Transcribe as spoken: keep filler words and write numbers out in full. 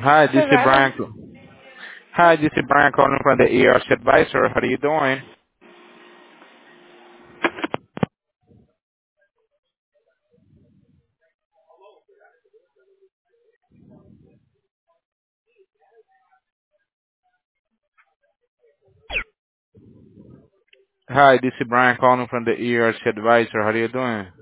Hi, this is Hello. Brian. Hi, this is Brian calling from the E R C Advisor. How are you doing? Hi, this is Brian calling from the E R C Advisor. How are you doing?